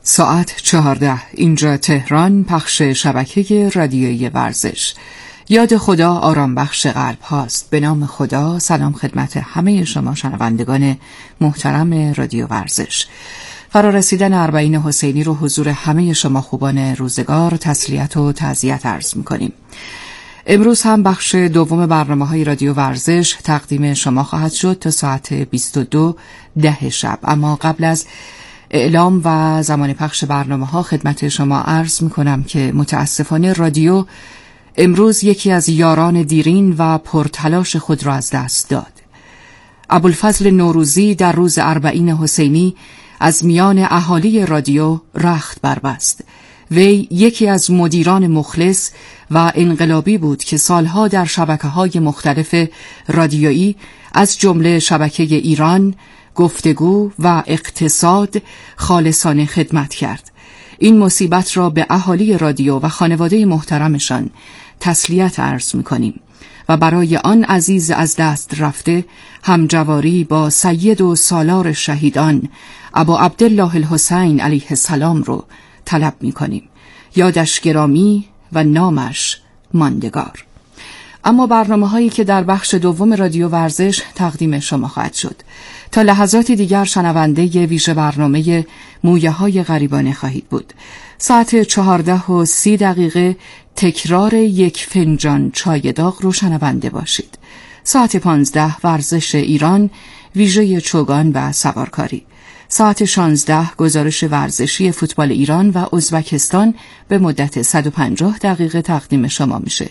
ساعت 14. اینجا تهران، پخش شبکه رادیویی ورزش. یاد خدا آرام بخش قلب هاست. به نام خدا. سلام خدمت همه شما شنوندگان محترم رادیو ورزش. فرارسیدن اربعین حسینی رو حضور همه شما خوبان روزگار تسلیت و تعزیت عرض می‌کنیم. امروز هم بخش دوم برنامه‌های رادیو ورزش تقدیم شما خواهد شد تا ساعت 22:10 شب. اما قبل از اعلام و زمان پخش برنامه‌ها خدمت شما عرض می‌کنم که متاسفانه رادیو امروز یکی از یاران دیرین و پرتلاش خود را از دست داد. ابوالفضل نوروزی در روز اربعین حسینی از میان اهالی رادیو رخت بربست. وی یکی از مدیران مخلص و انقلابی بود که سالها در شبکه‌های مختلف رادیویی از جمله شبکه ایران، گفتگو و اقتصاد خالصانه خدمت کرد. این مصیبت را به اهالی رادیو و خانواده محترمشان تسلیت عرض می‌کنیم و برای آن عزیز از دست رفته همجواری با سید و سالار شهیدان ابا عبدالله الحسین علیه السلام رو طلب می‌کنیم. یادش گرامی و نامش ماندگار. اما برنامه‌هایی که در بخش دوم رادیو ورزش تقدیم شما خواهد شد. تا لحظات دیگر شنونده ویژه برنامه مویه‌های غریبانه خواهید بود. ساعت 14:30 تکرار یک فنجان چای داغ رو شنونده باشید. ساعت 15 ورزش ایران، ویژه چوگان و سوارکاری. ساعت 16 گزارش ورزشی فوتبال ایران و ازبکستان به مدت 150 دقیقه تقدیم شما میشه.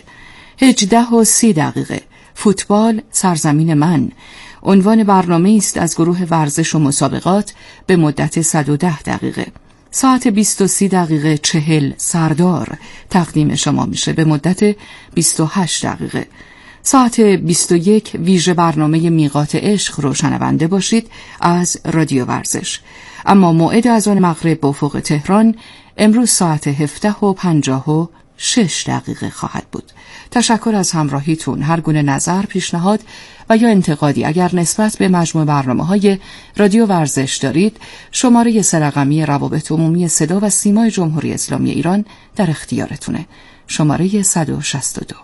18:30 فوتبال سرزمین من عنوان برنامه است از گروه ورزش و مسابقات به مدت 110 دقیقه. ساعت 20:30 40 سردار تقدیم شما میشه به مدت 28 دقیقه. ساعت 21 ویژه برنامه میقات عشق رو شنونده باشید از رادیو ورزش. اما موعد اذان مغرب به افق تهران امروز ساعت 17:56 خواهد بود. تشکر از همراهیتون. هر گونه نظر، پیشنهاد و یا انتقادی اگر نسبت به مجموع برنامه‌های رادیو ورزش دارید، شماره 3 رقمی روابط عمومی صدا و سیمای جمهوری اسلامی ایران در اختیارتونه. شماره 162.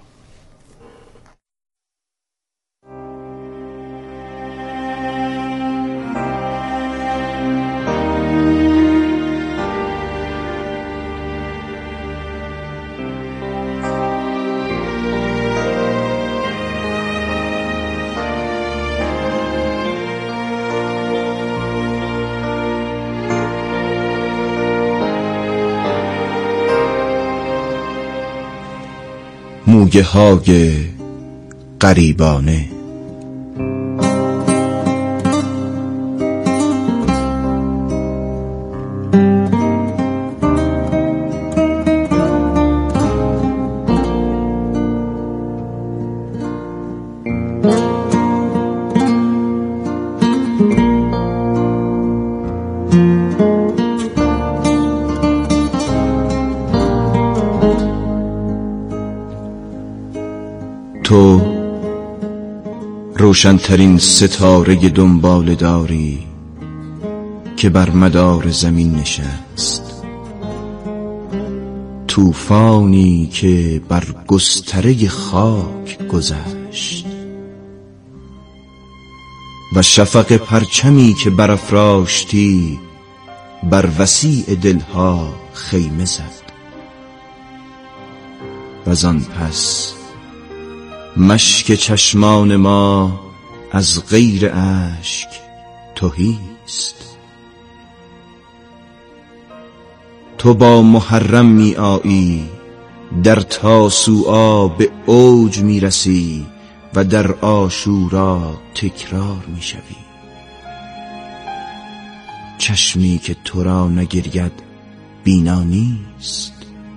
مویه های غریبانه. تو روشن‌ترین ستاره دنبال داری که بر مدار زمین نشست، طوفانی که بر گستره خاک گذشت و شفق پرچمی که برافراشتی بر وسیع دلها خیمه زد. و زان پس مشک چشمان ما از غیر اشک تهی است. تو با محرم می آیی، در تاسوعا به اوج می رسی و در عاشورا تکرار می شوی. چشمی که تو را نگرید بینا نیست،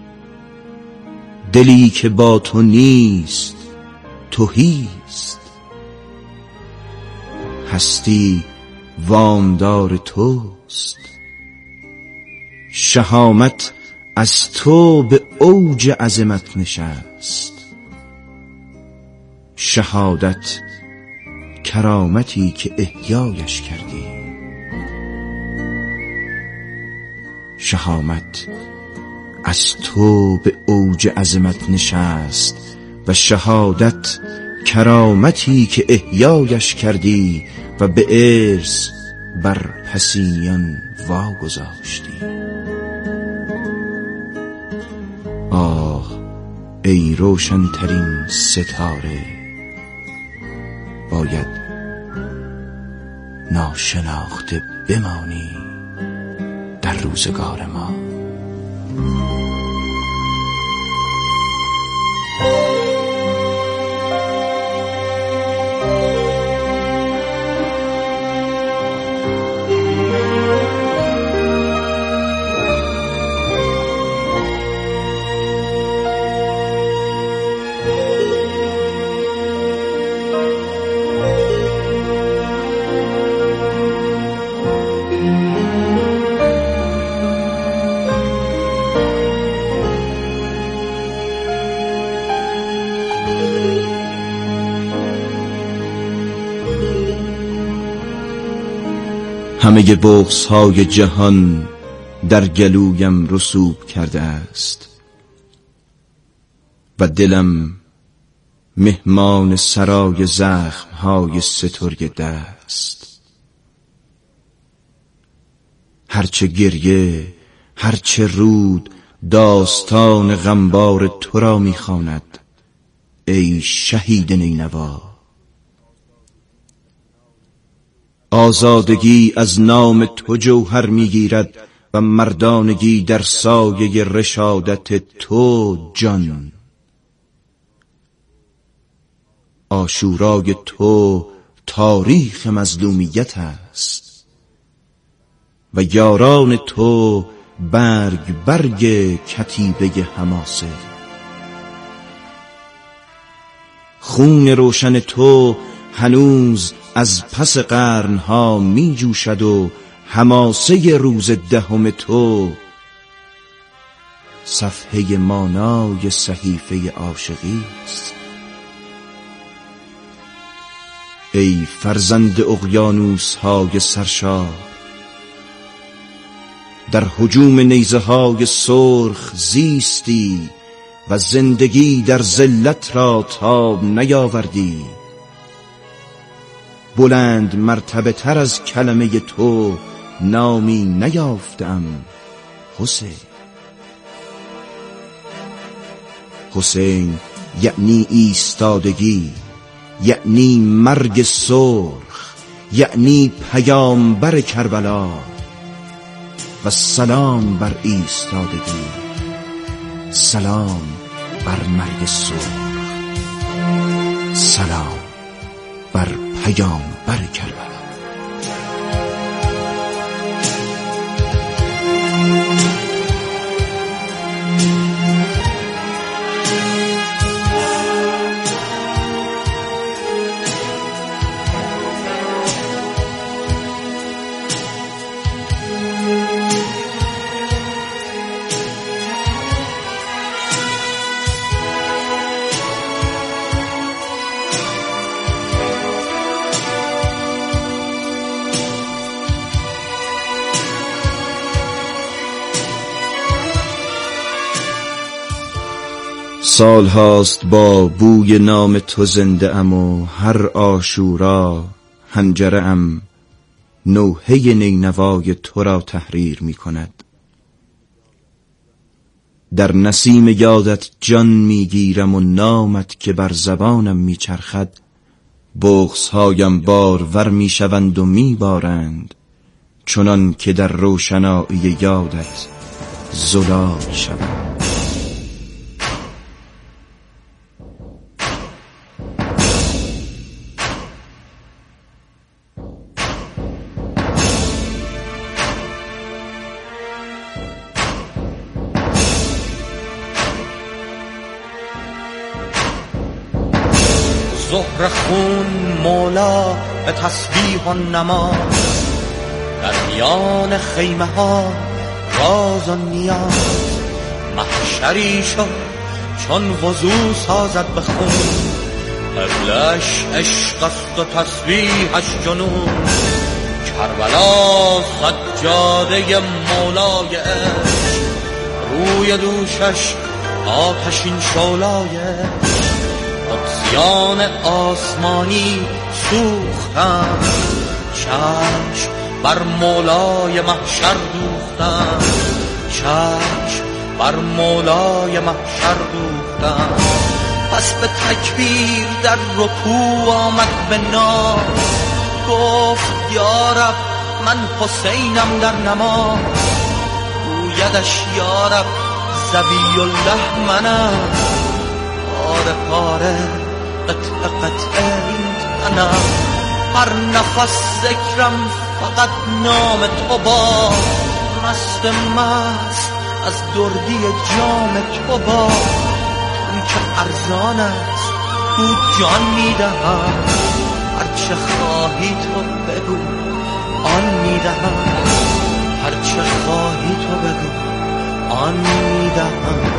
دلی که با تو نیست تهی است. هستی وامدار توست، شهامت از تو به اوج عظمت نشست. شهادت کرامتی که احیایش کردی. شهامت از تو به اوج عظمت نشست و شهادت کرامتی که احیایش کردی و به ارث بر پسینیان واگذاشتی. آه ای روشنترین ستاره، باید ناشناخته بمانی در روزگار ما. همه بغض‌های جهان در گلویم رسوب کرده است و دلم مهمان سرای زخم‌های سترگ دست. هرچه گریه، هرچه رود داستان غمبار تو را می‌خواند ای شهید نینوا. آزادگی از نام تو جوهر میگیرد و مردانگی در سایه رشادت تو جان. عاشورای تو تاریخ مظلومیت است و یاران تو برگ کتیبه حماسه. خون روشن تو هنوز از پس قرنها می جوشد و حماسه روز دهم تو صفحه مانای صحیفه عاشقی است. ای فرزند اقیانوس های سرشار، در هجوم نیزه های سرخ زیستی و زندگی در ذلت را تاب نیاوردی. بلند مرتبه تر از کلمه تو نامی نیافتم حسین. حسین یعنی ایستادگی، یعنی مرگ سرخ، یعنی پیامبر کربلا. و سلام بر ایستادگی، سلام بر مرگ سرخ، سلام بر پیامبر کربلا. سال هاست با بوی نام تو زنده ام و هر عاشورا حنجره ام نوحه نینوای تو را تحریر می کند. در نسیم یادت جان می گیرم و نامت که بر زبانم می چرخد بغض‌هایم بارور می شوند و می بارند، چنان که در روشنایی یادت زلال شوند. زهر خون مولا به تسبیح و نماز، در میان خیمه ها راز و نیاز. محشری شد چون وضو سازد به خون، قبلش عشق است و تسبیحش جنون. کربلا سجاده مولای عشق، روی دوشش آتشین شعلای عشق. قدسیان آسمانی سوختند، چشم بر مولای محشر دوختند، چشم بر مولای محشر دوختند. پس به تکبیر در رکوع آمد به ناز، گفت یا رب من حسینم در نماز. گویدش یا رب ذبی الله منم، پاره پاره قطعه قطعه این تنم. هر نفس ذکرم فقط نام تو با، مست مست از دردی جام تو با. اون که ارزان است او جان میدهم، هرچه خواهی تو بگو آن میدهم، هرچه خواهی تو بگو آن میدهم.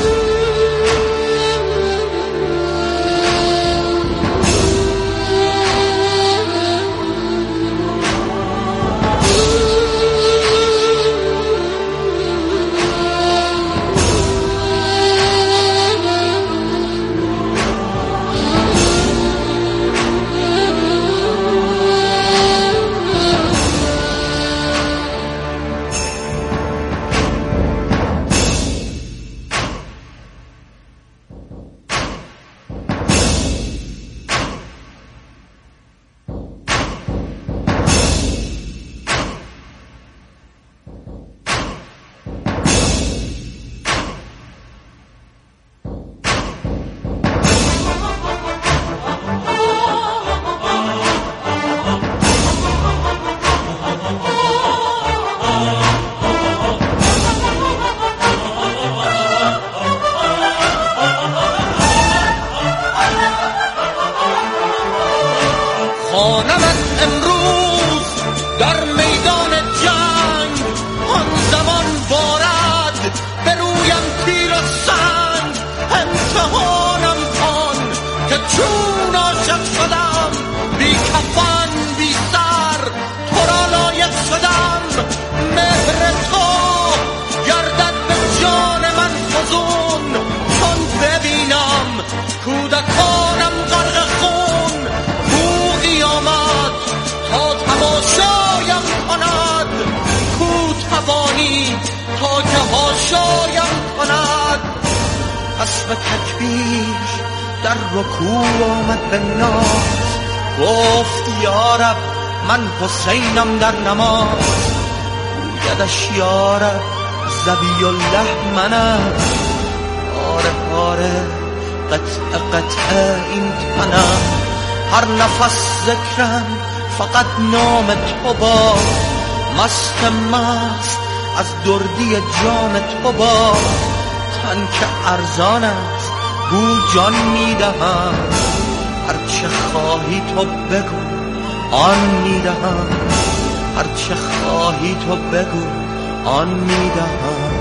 خانمت امروز در میدان جنگ، آن زمان بارد به رویم تیر و سنگ. امتحانم کن که چون عاشق شدم، بی کفن بی سر تو را لایق شدم. مهر تو گردد به جان من فزون، چون ببینم کودکانم غرق خون. بویی آمد تا تماشایم کند، کو توانی تا که حاشایم کند. پس به تکبیر در رکوع آمد به ناز، گفت یا رب من حسینم در نماز. گویدش یا رب ذبی الله منم، پاره پاره قطعه قطعه این تنم. هر نفس ذکرم فقط نام تو با، مست مست از دردی جام تو با. تن که ارزان است گو جان میدهم، هرچه خواهی تو بگو آن میدهم، هرچه خواهی تو بگو آن میدهم.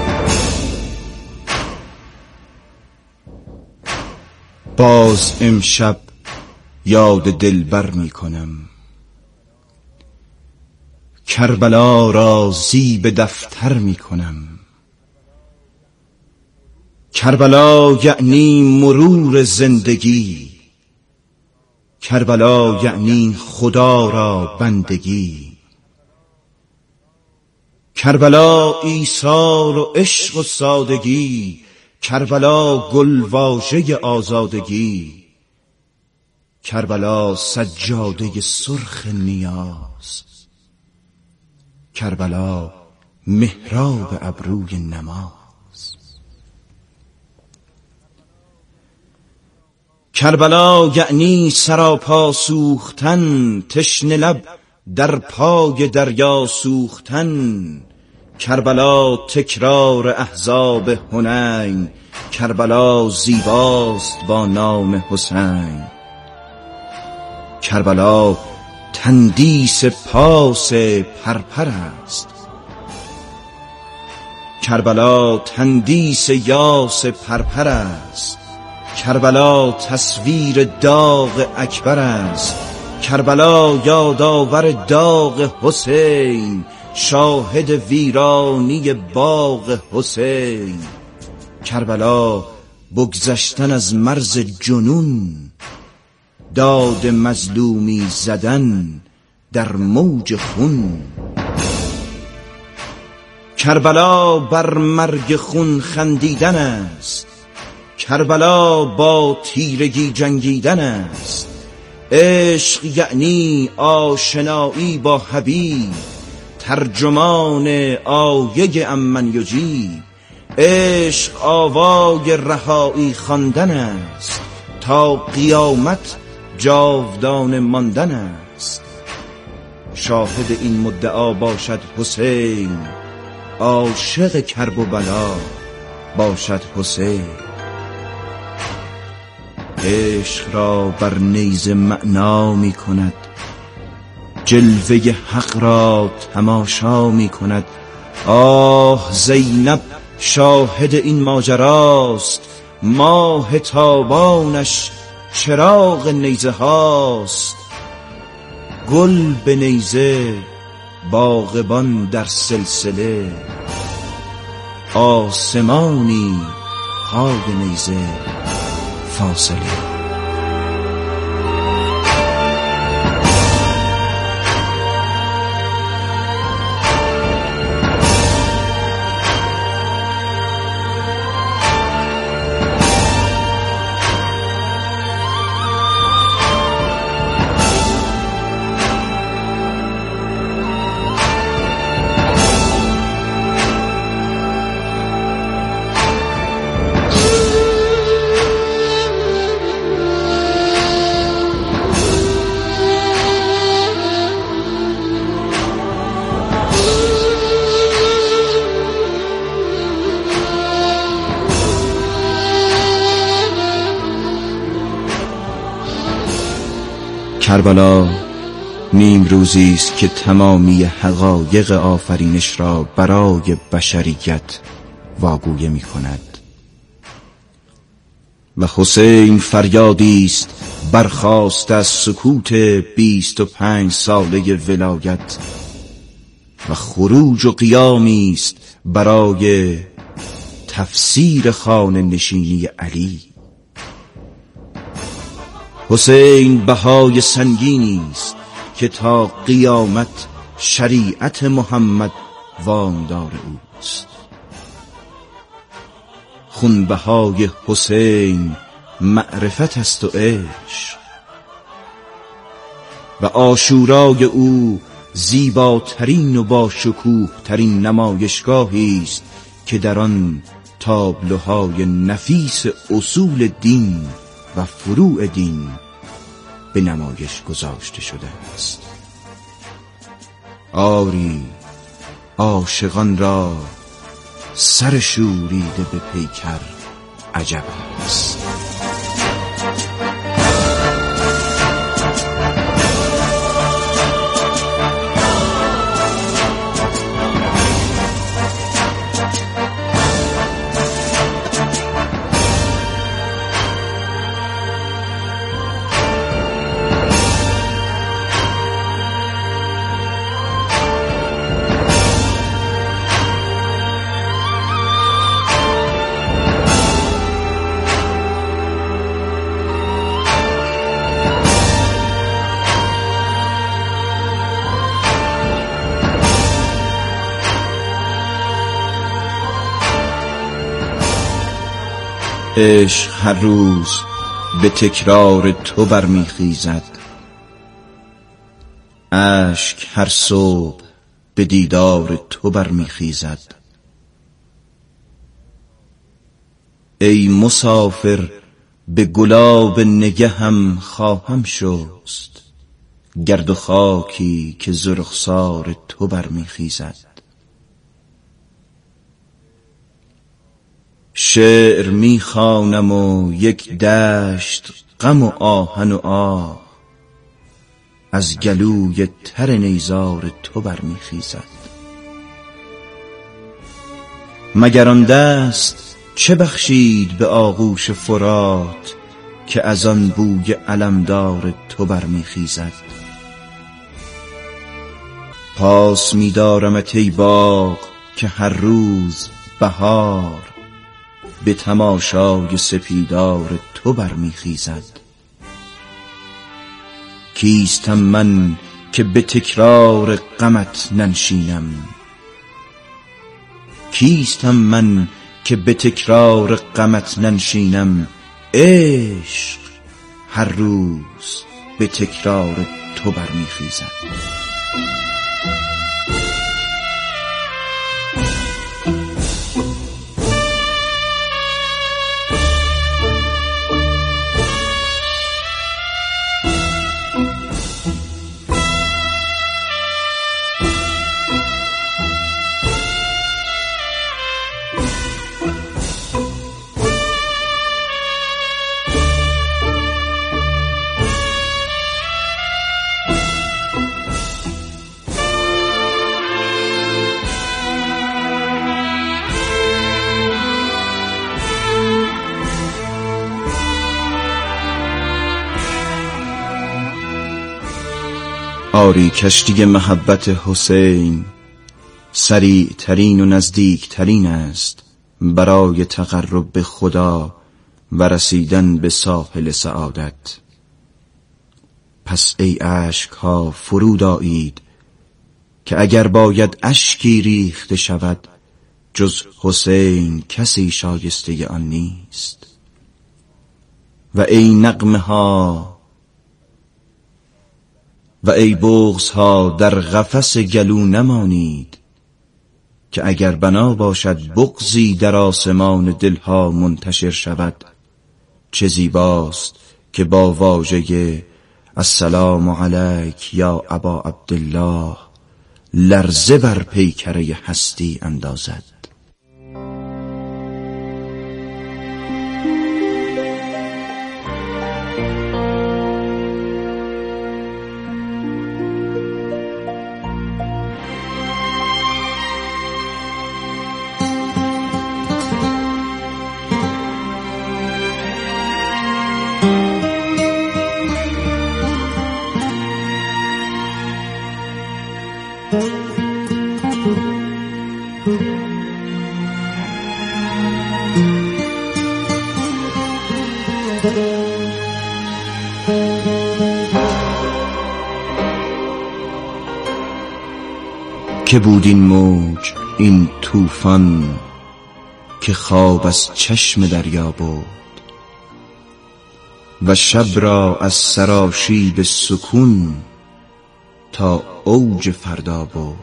باز امشب یاد دلبر می کنم، کربلا را زیب دفتر می کنم. کربلا یعنی مرور زندگی، کربلا یعنی خدا را بندگی. کربلا ایثار و عشق و سادگی، کربلا گلواژه آزادگی. کربلا سجاده سرخ نیاز، کربلا محراب ابروی نماز. کربلا یعنی سراپا سوختن، تشنه لب در پای دریا سوختن. کربلا تکرار احزاب حنین، کربلا زیباست با نام حسین. کربلا تندیس پاس پرپر است، کربلا تندیس یاس پرپر است. کربلا تصویر داغ اکبر است، کربلا یادآور داغ حسین، شاهد ویرانی باغ حسین. کربلا بگذشتن از مرز جنون، داد مظلومی زدن در موج خون. کربلا بر مرگ خون خندیدن است، کربلا با تیرگی جنگیدن است. عشق یعنی آشنایی با حبیب، ترجمان آیه امن یجیب. عشق آوای رهایی خواندن است، تا قیامت جاودانه ماندن است. شاهد این مدعا باشد حسین، عاشق کرب و بلا باشد حسین. عشق را بر نیزه معنا می کند، جلوه حق را تماشا می کند. آه زینب شاهد این ماجراست، ماه تابانش چراغ نیزه هاست. گل به نیزه باغبان در سلسله، آسمانی پای نیزه فاصله. کربلا نیم روزی است که تمامی حقایق آفرینش را برای بشریت واگویه می کند و حسین فریادی است برخاست از سکوت 25 ساله ولایت و خروج و قیامی است برای تفسیر خانه نشینی علی. حسین بهای سنگینی است که تا قیامت شریعت محمد وامدار اوست. خونبهای حسین معرفت است و عشق و عاشورای او زیباترین و با شکوه ترین نمایشگاهی است که در آن تابلوهای نفیس اصول دین و فروع دین به نمایش گذاشته شده است. آری عاشقان را سر شوریده به پیکر عجب است. عشق هر روز به تکرار تو برمیخیزد، اشک هر صبح به دیدار تو برمیخیزد. ای مسافر به گلاب نگهم خواهم شست، گرد و خاکی که ز رخسار تو برمیخیزد. شعر میخوانم و یک دشت غم و آهن و آه از گلوی تر نیزار تو برمیخیزد. مگر آن دست چه بخشید به آغوش فرات که از آن بوی علمدار تو برمیخیزد. پاس می‌دارمت ای باغ که هر روز بهار به تماشای سپیدار تو برمیخیزد. کیستم من که به تکرار غمت ننشینم، کیستم من که به تکرار غمت ننشینم. عشق هر روز به تکرار تو برمیخیزد. آری کشتی محبت حسین سریع ترین و نزدیک ترین است برای تقرب به خدا و رسیدن به ساحل سعادت. پس ای اشک ها فرود آیید که اگر باید اشکی ریخته شود جز حسین کسی شایسته آن نیست. و ای نغمه ها و ای بغض ها در قفس گلو نمانید که اگر بنا باشد بغضی در آسمان دلها منتشر شود چه زیباست که با واژه السلام علیک یا ابا عبدالله لرزه بر پیکره هستی اندازد. که بود این موج این طوفان که خواب از چشم دریا برد و شب را از سراشیب سکون تا اوج فردا برد.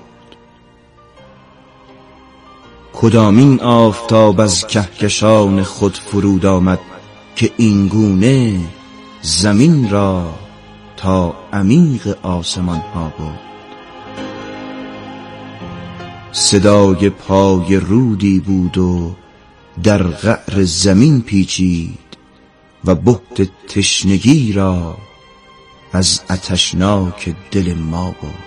کدامین آفتاب از کهکشان خود فرود آمد که اینگونه زمین را تا عمیق آسمان ها برد. صدای پای رودی بود و در قعر زمین پیچید و بحت تشنگی را از آتشناک دل ما برد.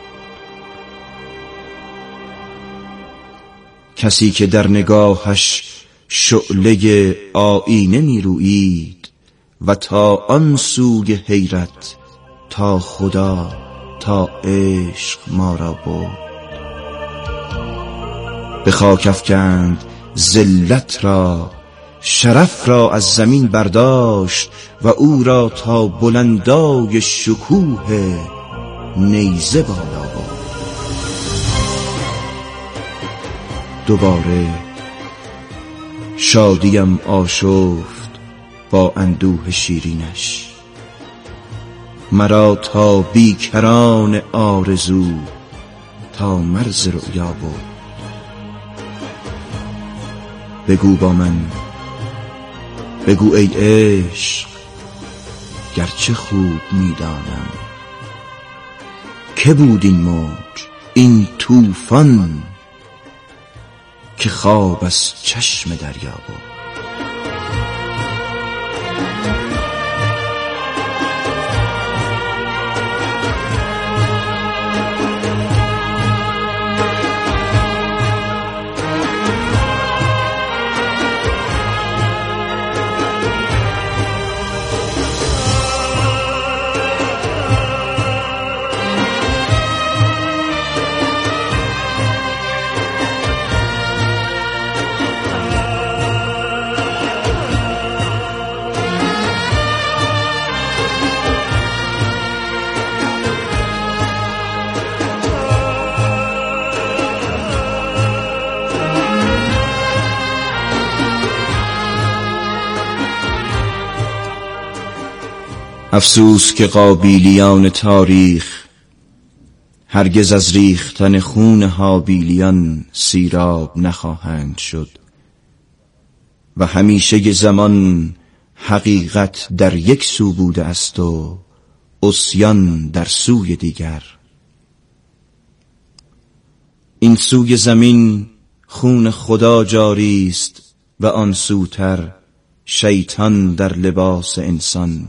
کسی که در نگاهش شعله آینه می رویید و تا آن سوی حیرت تا خدا تا عشق ما را برد. به خاک افکند ذلت را شرف را از زمین برداشت و او را تا بلندای شکوه نیزه بالا برد. دوباره شادیم آشفت با اندوه شیرینش، مرا تا بیکران آرزو تا مرز رؤیا برد. بگو با من، بگو ای عشق، گرچه خوب میدانم که بود این موج این طوفان که خواب از چشم دریا برد. افسوس که قابیلیان تاریخ هرگز از ریختن خون هابیلیان سیراب نخواهند شد و همیشه زمان حقیقت در یک سو بوده است و عصیان در سوی دیگر. این سوی زمین خون خدا جاری است و آن سوتر شیطان در لباس انسان.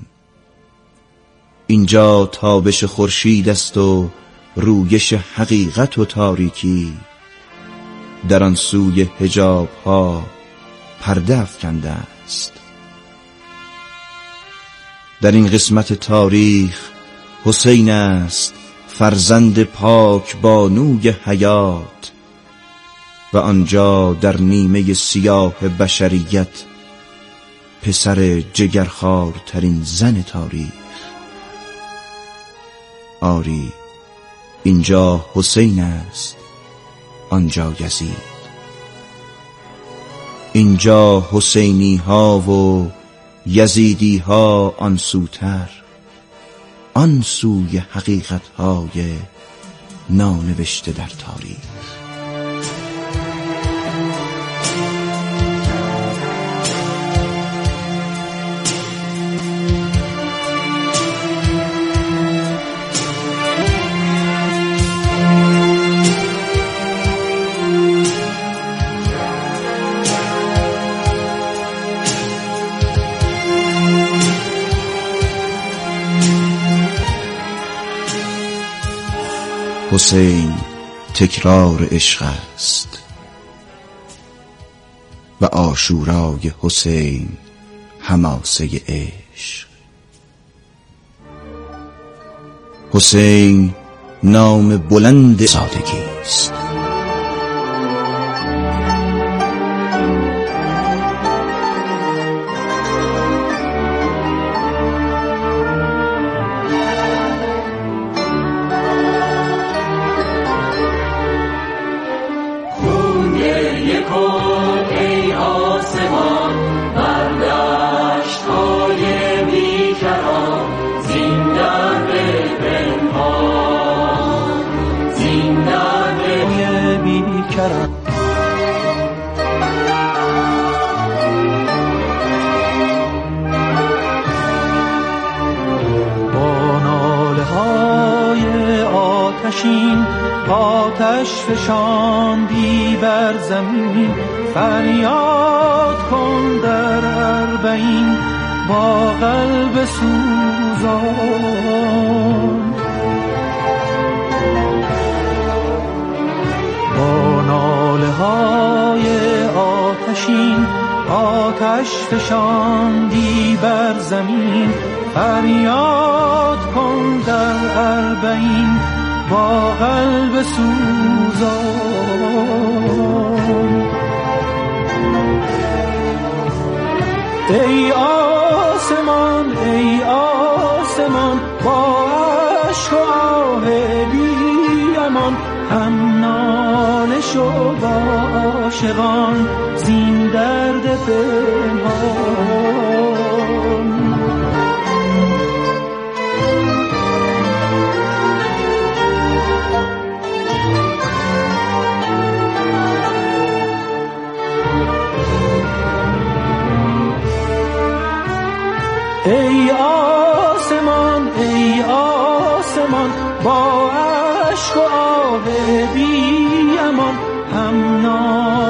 اینجا تابش خورشید است و رویش حقیقت و تاریکی، در آن سوی حجاب ها پرده افکنده است. در این قسمت تاریخ حسین است فرزند پاک بانوی حیات و آنجا در نیمه سیاه بشریت پسر جگرخوارترین زن تاریخ. آری اینجا حسین است، آنجا یزید. اینجا حسینی ها و یزیدی ها آن سوتر، آن سوی حقیقت های نانوشته در تاریخ. حسین تکرار عشق است و عاشورای حسین حماسه عشق. حسین نام بلند سادگی است. ای آسمان بر دشت‌های بیکران، زین درب پنهان، زین درب بیکران. با ناله‌های آتشین آتش فشاندی بر زمین، فریاد کن در اربعین با قلب سوزان. با ناله های آتشین آتش فشاندی بر زمین، فریاد کن در اربعین با قلب سوزان. ای آسمان ای آسمان با عشق و آه بی امان، هم ناله شو با عاشقان زین درد پنهان. ای آسمان ای آسمان با عشق و آه بی امان، هم